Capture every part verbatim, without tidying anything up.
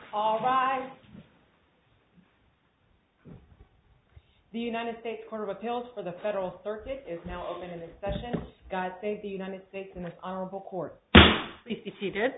All rise. The United States Court of Appeals for the Federal Circuit is now open in its session. God save the United States and this honorable court. Please be seated.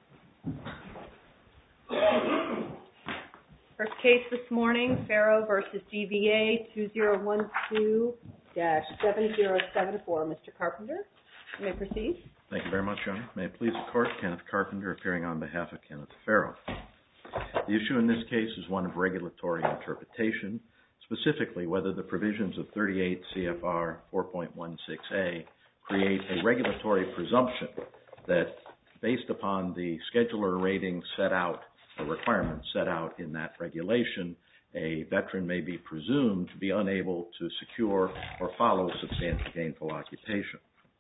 First case this morning, Farrow v. D V A two zero one two dash seven zero seven four. Mister Carpenter, you may proceed. Thank you very much, Your Honor. May it please the Court, Kenneth Carpenter appearing on behalf of Kenneth Farrow. The issue in this case is one of regulatory interpretation, specifically whether the provisions of thirty-eight C F R four point one six A create a regulatory presumption that, based upon the scheduler rating set out, the requirements set out in that regulation, a veteran may be presumed to be unable to secure or follow substantial gainful occupation.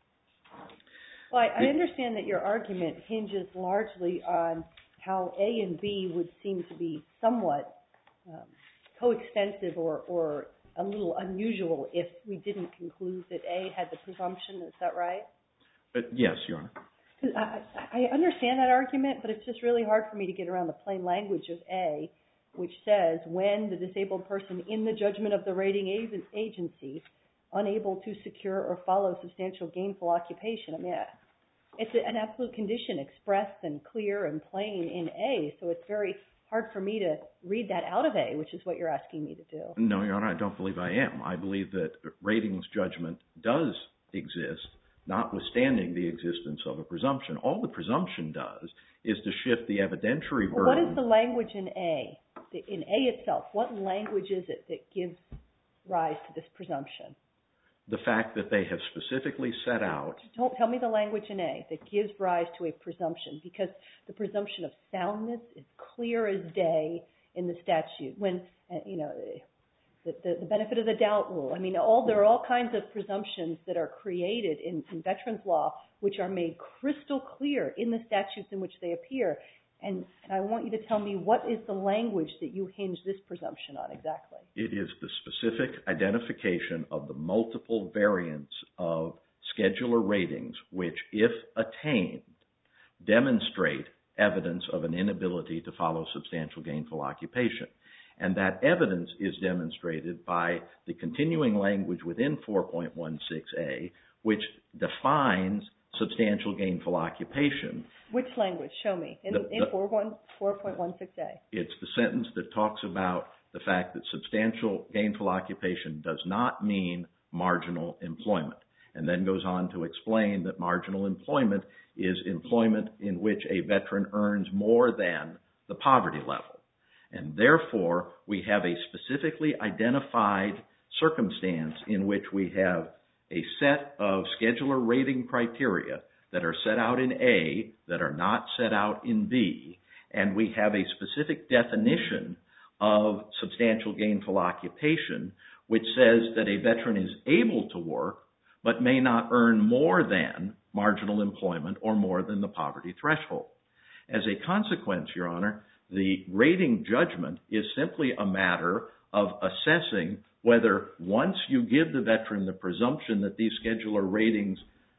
Well, I understand that your argument hinges largely on how A and B would seem to be somewhat um, coextensive or, or a little unusual if we didn't conclude that A had the presumption. Is that right? But yes, Your Honor. I, I understand that argument, but it's just really hard for me to get around the plain language of A, which says when the disabled person in the judgment of the rating agency unable to secure or follow substantial gainful occupation. I mean, it's an absolute condition expressed and clear and plain in A, so it's very hard for me to read that out of A, which is what you're asking me to do. No, Your Honor, I don't believe I am. I believe that ratings judgment does exist, notwithstanding the existence of a presumption. All the presumption does is to shift the evidentiary burden. Well, what is the language in A? In A itself, what language is it that gives rise to this presumption? The fact that they have specifically set out... Don't tell me the language in A that gives rise to a presumption, because the presumption of soundness is clear as day in the statute. When, you know, the, the, the benefit of the doubt rule. I mean, all there are all kinds of presumptions that are created in, in veterans law which are made crystal clear in the statutes in which they appear. And, and I want you to tell me what is the language that you hinge this presumption on exactly. It is the specific identification of the multiple variants of scheduler ratings which, if attained, demonstrate evidence of an inability to follow substantial gainful occupation. And that evidence is demonstrated by the continuing language within four point one six A, which defines substantial gainful occupation. Which language? Show me. In, the, in four point one six A. It's the sentence that talks about the fact that substantial gainful occupation does not mean marginal employment, and then goes on to explain that marginal employment is employment in which a veteran earns more than the poverty level. And therefore, we have a specifically identified circumstance in which we have a set of scheduler rating criteria that are set out in A that are not set out in B, and we have a specific definition of substantial gainful occupation which says that a veteran is able to work but may not earn more than marginal employment or more than the poverty threshold. As a consequence, Your Honor, the rating judgment is simply a matter of assessing whether once you give the veteran the presumption that these scheduler ratings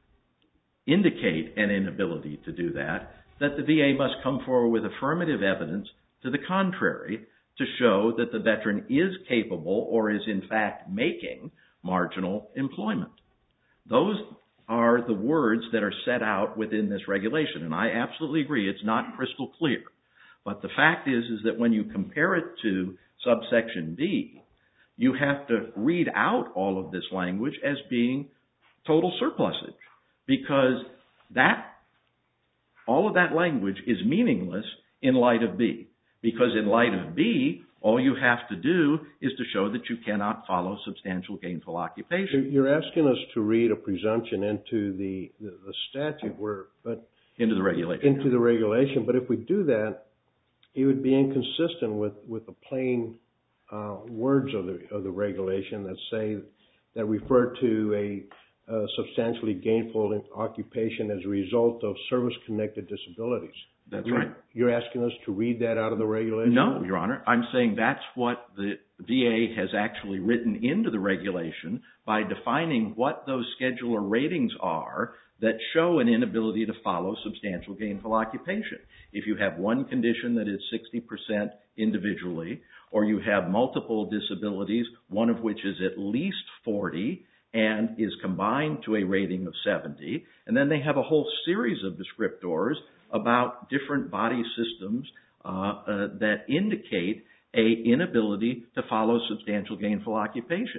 indicate an inability to do that, that the V A must come forward with affirmative evidence to the contrary to show that the veteran is capable or is in fact making marginal employment. Those are the words that are set out within this regulation, and I absolutely agree it's not crystal clear. But the fact is, is that when you compare it to subsection B, you have to read out all of this language as being total surplusage, because that, all of that language is meaningless in light of B. Because in light of B, all you have to do is to show that you cannot follow substantial gainful occupation. You're asking us to read a presumption into the, the, the statute, where, but into the regulation. Into the regulation, but if we do that, it would be inconsistent with, with the plain uh, words of the of the regulation that say that refer to a uh, substantially gainful occupation as a result of service-connected disabilities. That's you're, right. You're asking us to read that out of the regulation? No, Your Honor. I'm saying that's what the V A has actually written into the regulation by defining what those scheduler ratings are that show an inability to follow substantial gainful occupation. If you have one condition that is sixty percent individually, or you have multiple disabilities, one of which is at least forty and is combined to a rating of seventy, and then they have a whole series of descriptors about different body systems uh, uh, that indicate a inability to follow substantial gainful occupation.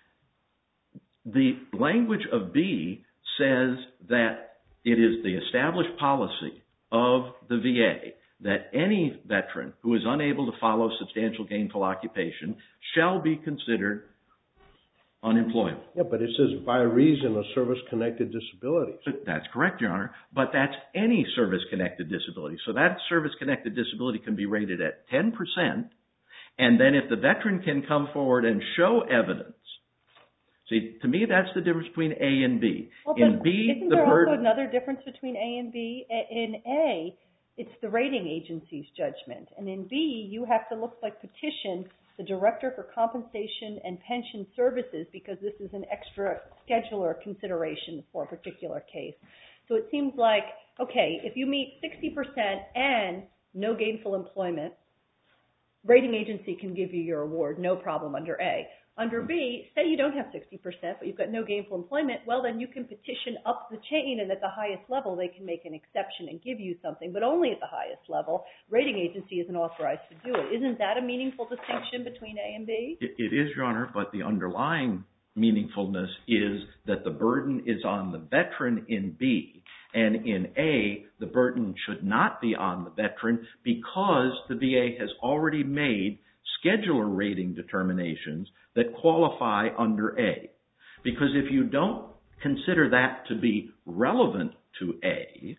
The language of B says that it is the established policy of the V A that any veteran who is unable to follow substantial gainful occupation shall be considered unemployable. Yeah, but it says by reason of service-connected disabilities. That's correct, Your Honor, but that's any service-connected disability. So that service-connected disability can be rated at ten percent, and then if the veteran can come forward and show evidence. See, to me, that's the difference between A and B. Well, in B, isn't the there burden... also another difference between A and B? In A, it's the rating agency's judgment, and in B, you have to look like petition the Director for Compensation and Pension Services because this is an extra scheduler consideration for a particular case. So it seems like, okay, if you meet sixty percent and no gainful employment, rating agency can give you your award, no problem under A. Under B, say you don't have sixty percent, but you've got no gainful employment, well, then you can petition up the chain, and at the highest level, they can make an exception and give you something, but only at the highest level. Rating agency isn't authorized to do it. Isn't that a meaningful distinction between A and B? It, it is, Your Honor, but the underlying meaningfulness is that the burden is on the veteran in B, and in A, the burden should not be on the veteran because the V A has already made scheduler rating determinations that qualify under A. Because if you don't consider that to be relevant to A,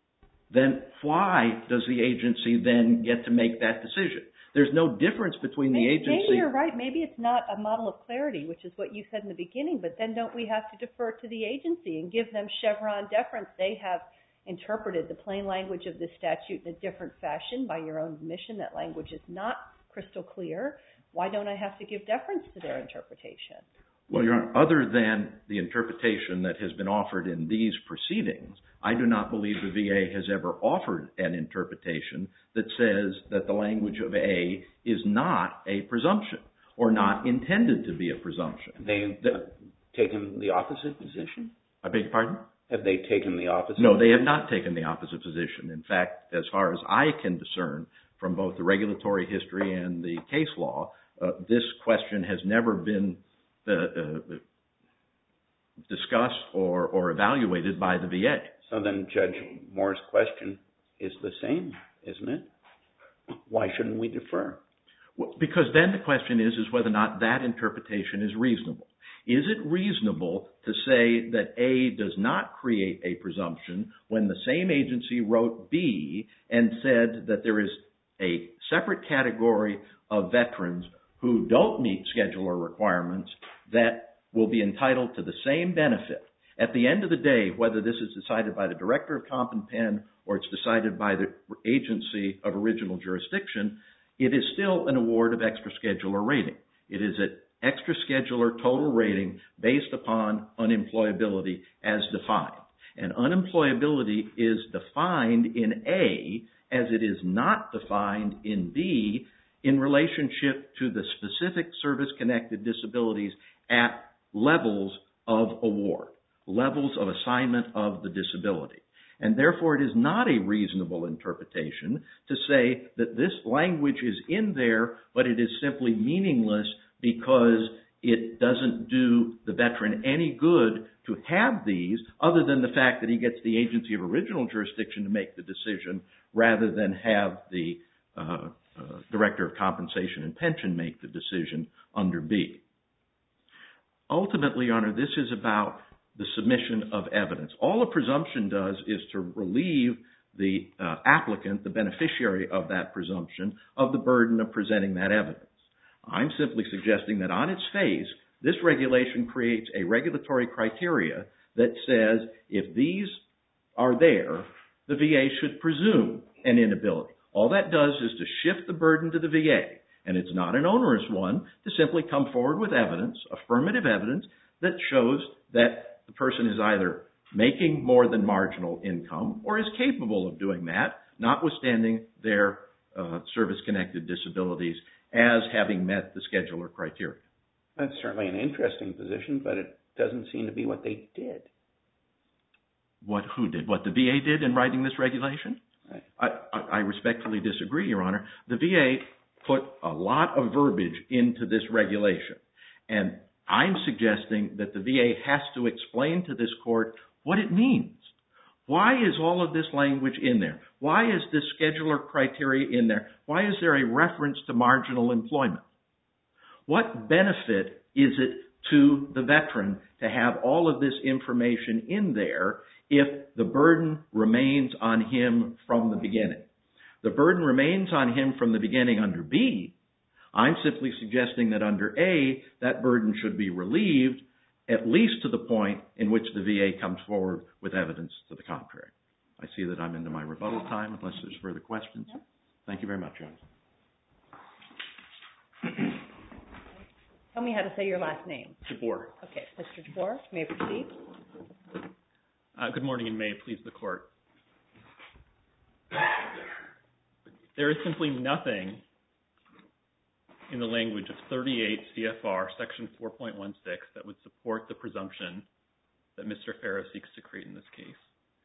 then why does the agency then get to make that decision? There's no difference between the maybe, agency... Maybe you're right. Maybe it's not a model of clarity, which is what you said in the beginning, but then don't we have to defer to the agency and give them Chevron deference? They have interpreted the plain language of this statute in a different fashion by your own admission. That language is not crystal clear. Why don't I have to give deference to their interpretation? Well, Your Honor, other than the interpretation that has been offered in these proceedings, I do not believe the V A has ever offered an interpretation that says that the language of A is not a presumption or not intended to be a presumption. They've that, taken the opposite position? I beg your pardon? Have they taken the opposite No, position? they have not taken the opposite position. In fact, as far as I can discern from both the regulatory history and the case law, uh, this question has never been uh, uh, discussed or, or evaluated by the V A. So then Judge Moore's question is the same, isn't it? Why shouldn't we defer? Well, because then the question is, is whether or not that interpretation is reasonable. Is it reasonable to say that A does not create a presumption when the same agency wrote B and said that there is a separate category of veterans who don't meet scheduler requirements that will be entitled to the same benefit? At the end of the day, whether this is decided by the Director of Comp and Pen or it's decided by the agency of original jurisdiction, it is still an award of extra scheduler rating. It is an extra scheduler total rating based upon unemployability as defined. And unemployability is defined in A as it is not defined in B in relationship to the specific service-connected disabilities at levels of award, levels of assignment of the disability. And therefore, it is not a reasonable interpretation to say that this language is in there, but it is simply meaningless because it doesn't do the veteran any good to have these, other than the fact that he gets the agency of original jurisdiction to make the decision rather than have the uh, uh, Director of Compensation and Pension make the decision under B. Ultimately, Your Honor, this is about the submission of evidence. All a presumption does is to relieve the uh, applicant, the beneficiary of that presumption, of the burden of presenting that evidence. I'm simply suggesting that on its face, this regulation creates a regulatory criteria that says if these are there, the V A should presume an inability. All that does is to shift the burden to the V A, and it's not an onerous one to simply come forward with evidence, affirmative evidence, that shows that the person is either making more than marginal income or is capable of doing that, notwithstanding their uh, service-connected disabilities as having met the scheduler criteria. That's certainly an interesting position, but it doesn't seem to be what they did. What, who did? What the V A did in writing this regulation? Right. I, I, I respectfully disagree, Your Honor. The V A put a lot of verbiage into this regulation, and I'm suggesting that the V A has to explain to this court what it means. Why is all of this language in there? Why is this scheduler criteria in there? Why is there a reference to marginal employment? What benefit is it to the veteran to have all of this information in there if the burden remains on him from the beginning? The burden remains on him from the beginning under B. I'm simply suggesting that under A, that burden should be relieved, at least to the point in which the V A comes forward with evidence to the contrary. I see that I'm into my rebuttal time, unless there's further questions. Thank you very much, Your Honor. Tell me how to say your last name. Jabbour. Okay, Mister Jabbour, may I proceed? Uh, good morning, and may it please the Court. There is simply nothing in the language of thirty-eight C F R Section four point one six that would support the presumption that Mister Farrow seeks to create in this case.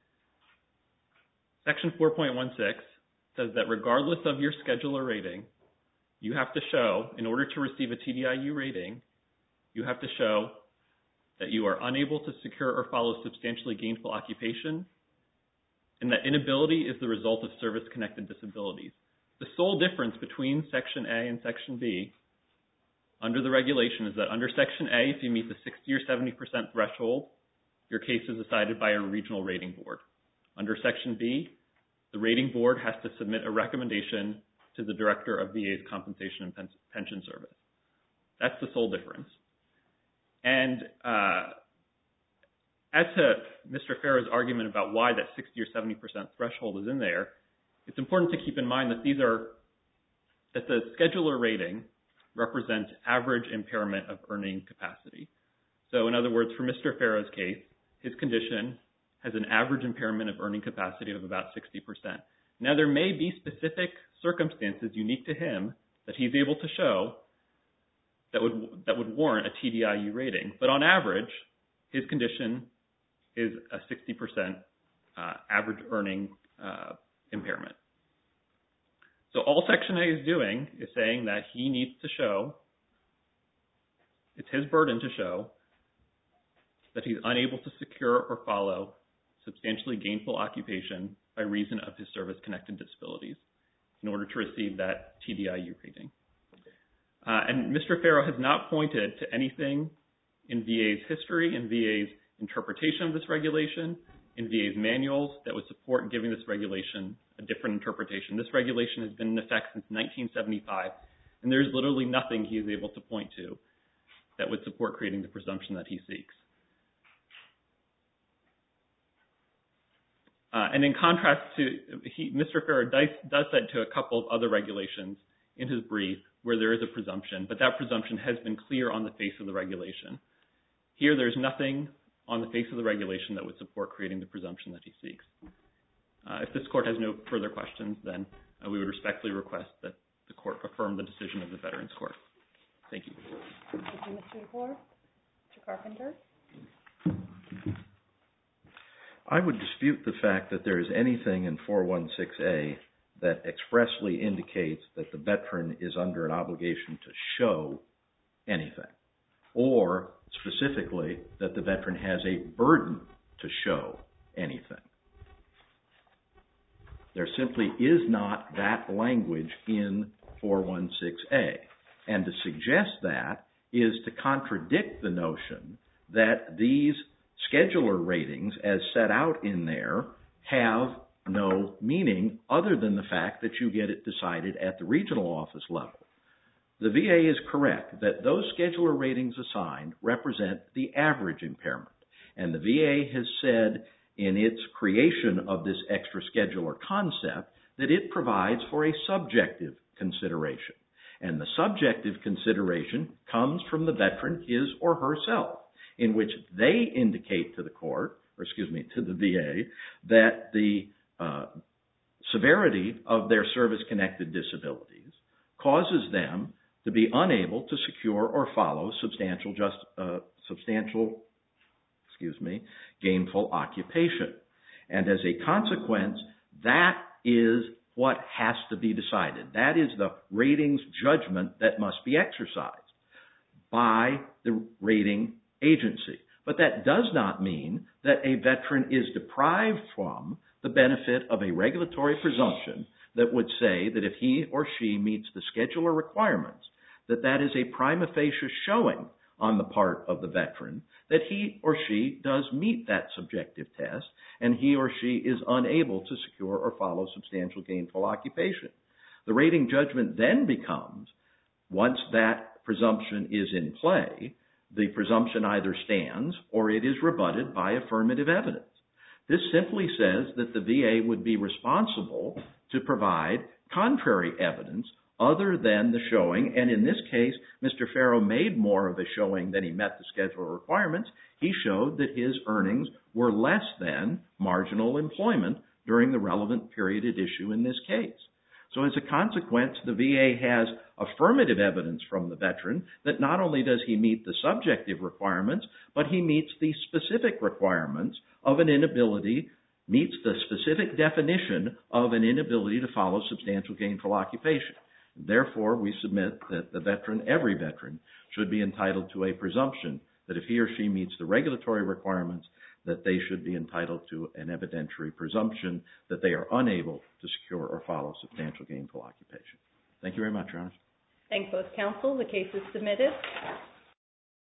Section four point one six says that regardless of your scheduler rating, you have to show, in order to receive a T D I U rating, you have to show that you are unable to secure or follow substantially gainful occupation, and that inability is the result of service-connected disabilities. The sole difference between Section A and Section B under the regulation is that under Section A, if you meet the sixty or seventy percent threshold, your case is decided by a regional rating board. Under Section B, the rating board has to submit a recommendation to the Director of V A's Compensation and Pen- Pension Service. That's the sole difference. And uh, as to Mister Farrow's argument about why that sixty or seventy percent threshold is in there, it's important to keep in mind that these are, that the scheduler rating represents average impairment of earning capacity. So in other words, for Mister Farrow's case, his condition has an average impairment of earning capacity of about sixty percent. Now there may be specific circumstances unique to him that he's able to show that would that would warrant a T D I U rating, but on average, his condition is a sixty percent uh, average earning uh, impairment. So all Section A is doing is saying that he needs to show, it's his burden to show, that he's unable to secure or follow substantially gainful occupation by reason of his service-connected disabilities in order to receive that T D I U rating. Uh, and Mister Farrow has not pointed to anything in V A's history, in V A's interpretation of this regulation, in V A's manuals that would support giving this regulation a different interpretation. This regulation has been in effect since nineteen seventy-five, and there's literally nothing he is able to point to that would support creating the presumption that he seeks. Uh, and in contrast to, he, Mister Farrow does, does cite to a couple of other regulations in his brief where there is a presumption, but that presumption has been clear on the face of the regulation. Here, there's nothing on the face of the regulation that would support creating the presumption that he seeks. Uh, if this court has no further questions, then uh, we would respectfully request that the court affirm the decision of the Veterans Court. Thank you. Thank you, Mister DeFore. Mister Carpenter? I would dispute the fact that there is anything in four one six A that expressly indicates that the veteran is under an obligation to show anything, or specifically that the veteran has a burden to show anything. There simply is not that language in four one six A, and to suggest that is to contradict the notion that these scheduler ratings as set out in there have no meaning other than the fact that you get it decided at the regional office level. The V A is correct that those scheduler ratings assigned represent the average impairment, And the V A has said in its creation of this extra scheduler concept that it provides for a subjective consideration. And the subjective consideration comes from the veteran, his or herself, in which they indicate to the court, or excuse me, to the V A, that the uh, severity of their service-connected disabilities causes them to be unable to secure or follow substantial, just, uh, substantial, excuse me, gainful occupation. And as a consequence, that is what has to be decided. That is the ratings judgment that must be exercised by the rating agency. But that does not mean that a veteran is deprived from the benefit of a regulatory presumption that would say that if he or she meets the scheduler requirements, that that is a prima facie showing on the part of the veteran that he or she does meet that subjective test and he or she is unable to secure or follow substantial gainful occupation. The rating judgment then becomes, once that presumption is in play, the presumption either stands or it is rebutted by affirmative evidence. This simply says that the V A would be responsible to provide contrary evidence other than the showing, and in this case, Mister Farrow made more of a showing that he met the scheduler requirements. He showed that his earnings were less than marginal employment during the relevant period at issue in this case. So as a consequence, the V A has affirmative evidence from the veteran that not only does he meet the subjective requirements, but he meets the specific requirements of an inability, meets the specific definition of an inability to follow substantial gainful occupation. Therefore, we submit that the veteran, every veteran, should be entitled to a presumption that if he or she meets the regulatory requirements, that they should be entitled to an evidentiary presumption that they are unable to secure or follow substantial gainful occupation. Thank you very much, Your Honor. Thank both counsel. The case is submitted.